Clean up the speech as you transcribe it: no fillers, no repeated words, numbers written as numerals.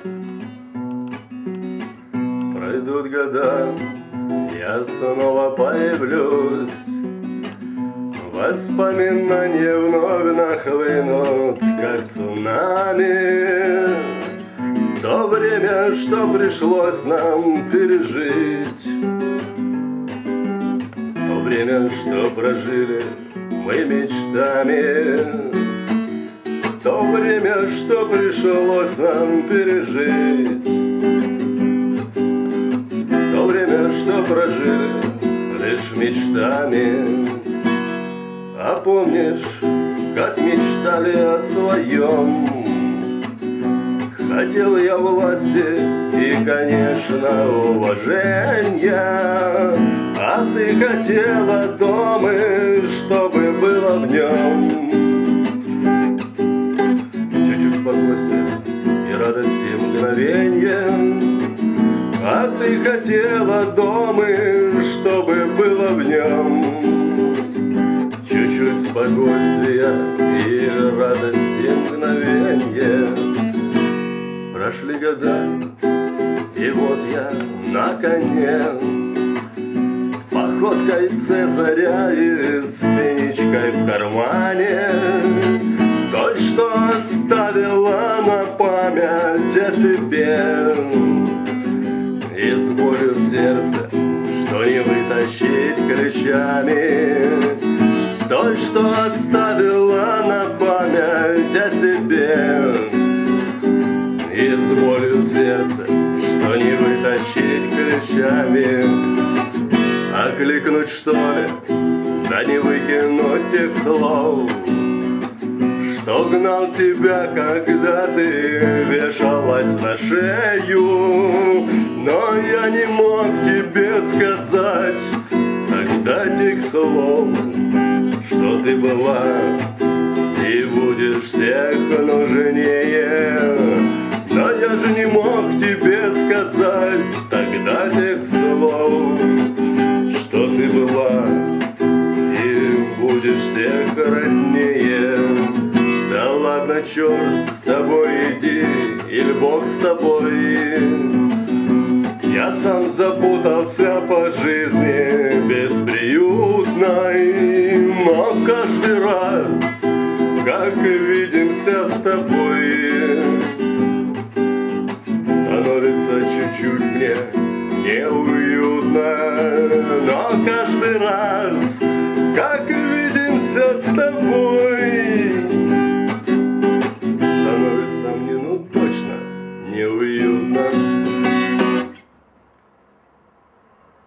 Пройдут года, я снова появлюсь, воспоминания вновь нахлынут, как цунами. То время, что пришлось нам пережить, то время, что прожили мы мечтами, то время, что пришлось нам пережить, то время, что прожили лишь мечтами. А помнишь, как мечтали о своем? Хотел я власти и, конечно, уважения, а ты хотела дома, чтобы было в нем чуть-чуть спокойствия и радости мгновенья. А ты хотела дома, чтобы было в нем чуть-чуть спокойствия и радости мгновенья. Прошли года, и вот я на коне, походкой Цезаря и с финичкой в кармане, той, что оставила на память о себе, и с болью в сердце, что не вытащить ключами, той, что оставила на память о себе, и с болью в сердце, что не вытащить ключами. Окликнуть что ли, да не выкинуть тех слов, что гнал тебя, когда ты вешалась на шею. Но я не мог тебе сказать тогда тех слов, что ты была и будешь всех нужнее. Но я же не мог тебе сказать тогда тех слов, что ты была и будешь всех роднее. Да ладно, черт с тобой, иди, или Бог с тобой. Я сам запутался по жизни бесприютной, но каждый раз, как видимся с тобой, становится чуть-чуть мне неуютно. Но каждый раз, как видимся с тобой, становится мне, ну точно, неуютно.